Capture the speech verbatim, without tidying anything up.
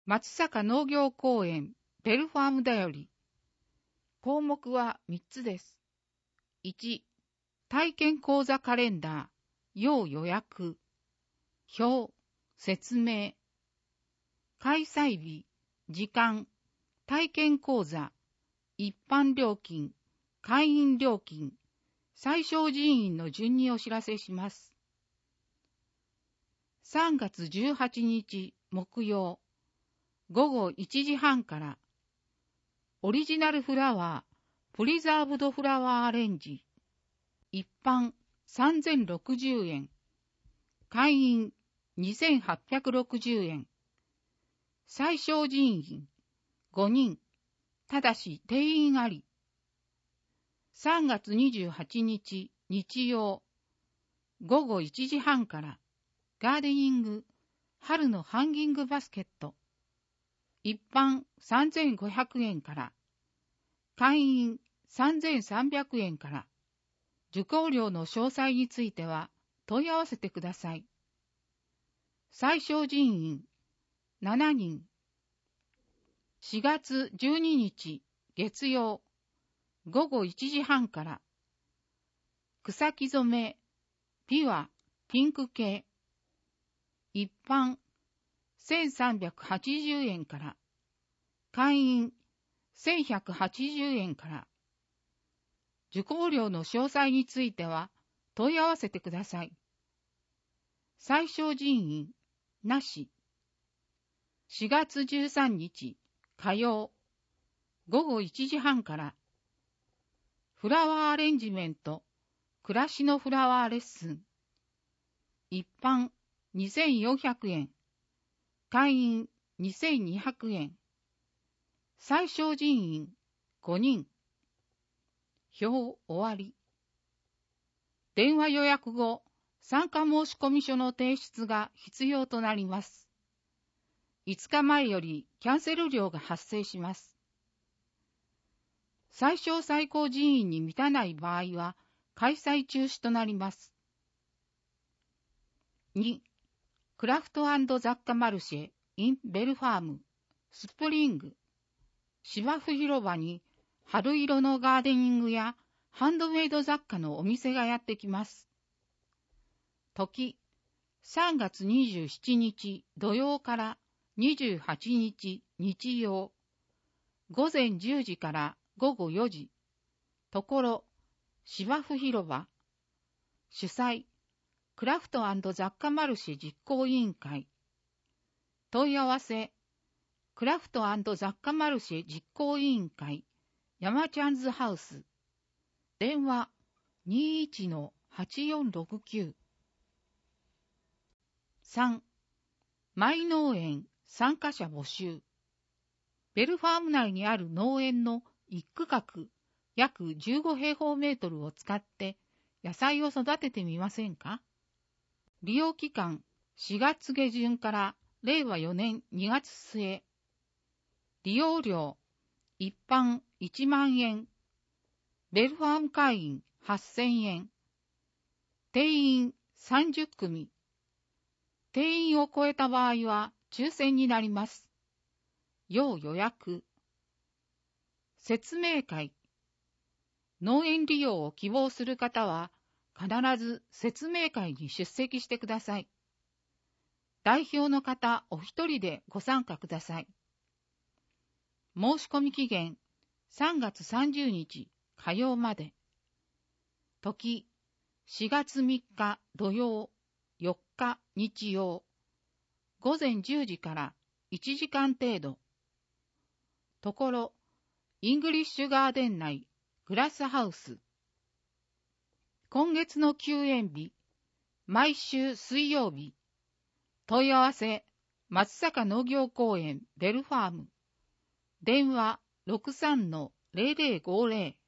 松坂農業公園ベルファームだより。項目はみっつです。いち、体験講座カレンダー、要予約。表、説明。開催日、時間、体験講座、一般料金、会員料金、最小人員の順にお知らせします。さんがつじゅうはちにち木曜、ごごいちじはんから、オリジナルフラワー、プリザーブドフラワーアレンジ、一般さんぜんろくじゅうえん、会員にせんはっぴゃくろくじゅうえん、最小人員ごにん、ただし定員あり。さんがつにじゅうはちにち日曜、ごごいちじはんから、ガーデニング、春のハンギングバスケット、一般さんぜんごひゃくえんから、会員さんぜんさんびゃくえんから、受講料の詳細については問い合わせてください。最小人員しちにん。しがつじゅうににち月曜、ごごいちじはんから、草木染め、ピュア、ピンク系、一般せんさんびゃくはちじゅうえんから、会員せんひゃくはちじゅうえんから、受講料の詳細については問い合わせてください。最小人員なし。しがつじゅうさんにち火曜、ごごいちじはんから、フラワーアレンジメント、暮らしのフラワーレッスン、一般にせんよんひゃくえん、会員にせんにひゃくえん、最小人員ごにん。表終わり。電話予約後、参加申込書の提出が必要となります。いつかまえよりキャンセル料が発生します。最小最高人員に満たない場合は、開催中止となります。に、クラフト&雑貨マルシェ in ベルファーム、スプリング。芝生広場に春色のガーデニングやハンドメイド雑貨のお店がやってきます。時、さんがつにじゅうしちにち土曜からにじゅうはちにち日曜、ごぜんじゅうじからごごよじ、ところ、芝生広場、主催、クラフト&雑貨マルシェ実行委員会、問い合わせ、クラフト&雑貨マルシェ実行委員会、山ちゃんズハウス、電話 にじゅういちのはちよんろくきゅう。さん、マイ農園参加者募集。ベルファーム内にある農園の一区画約じゅうごへいほうメートルを使って野菜を育ててみませんか？利用期間しがつげじゅんかられいわよねんにがつすえ。利用料一般いちまんえん。ベルファーム会員はっせんえん。定員さんじゅっくみ。定員を超えた場合は抽選になります。要予約。説明会。農園利用を希望する方は必ず説明会に出席してください。代表の方お一人でご参加ください。申し込み期限さんがつさんじゅうにち火曜まで。時、しがつみっか土曜、よっか日曜、ごぜんじゅうじからいちじかん程度。ところ、イングリッシュガーデン内、グラスハウス。今月の休園日、毎週水曜日。問い合わせ、松坂農業公園ベルファーム。電話 ろくさんのぜろぜろごぜろ。